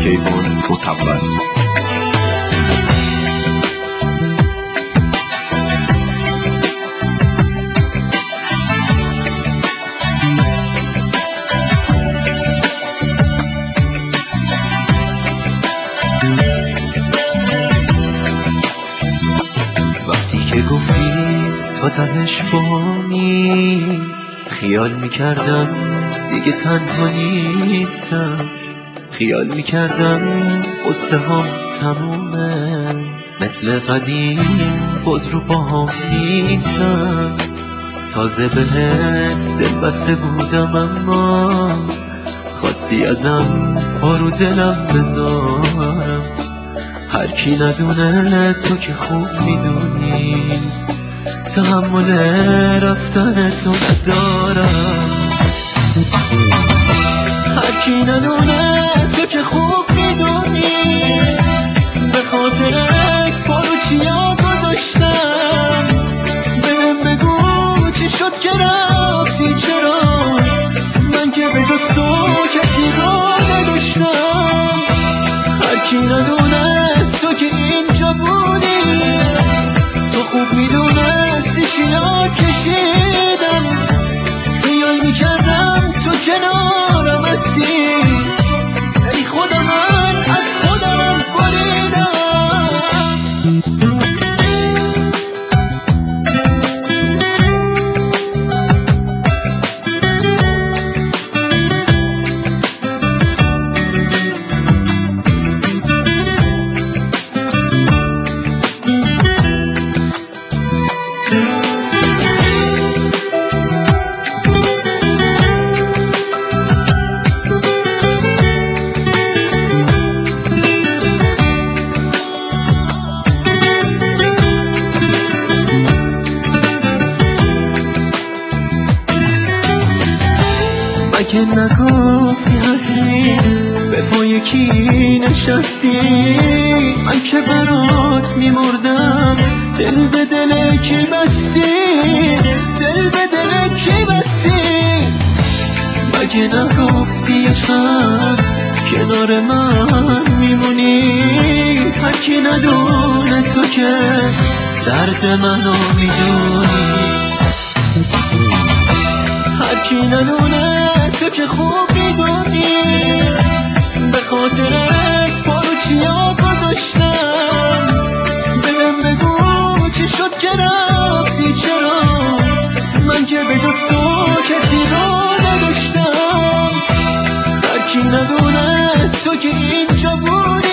کیوان متوس. وقتی که گفتی تا دهش بامی، خیال میکردم دیگه تنها نیستم، خیال میکردم قصه ها تمومه، مثل قدیم باز رو باهم نیستم. تازه بهت دل بسته بودم اما خواستی ازم پا رو دلم بذارم. هر کی ندونه تو که خوب میدونی تحمل رفتن تو ندارم. هر کی ندونه تو که خوب میدونی به خاطرت پارو چیا گذاشتم. بهم بگو چی شد که رفتی، چرا من که به جز تو کسی رو نداشتم. هر کی ندونه تو که اینجا بودی تو خوب میدونستی چیا کشیدم. خیال میکردم تو کنارم هستی، ای خدا من از خودم بریدم. مگه نگفتی هستی به پای کی نشستی؟ من که برات میمردم دل به دل کی بستی، دل به دل کی بستی؟ مگه نگفتی عشقم کنار من میمونی؟ هر کی ندونه تو که درد منو میدونی. هر کی ندونه تو که خوب میدونی به خاطرت پارو چیا گذاشتم. بهم بگو چی شد که رفتی، چرا من که به جز تو کسی رو نداشتم. هر کی ندونه تو که اینجا بودی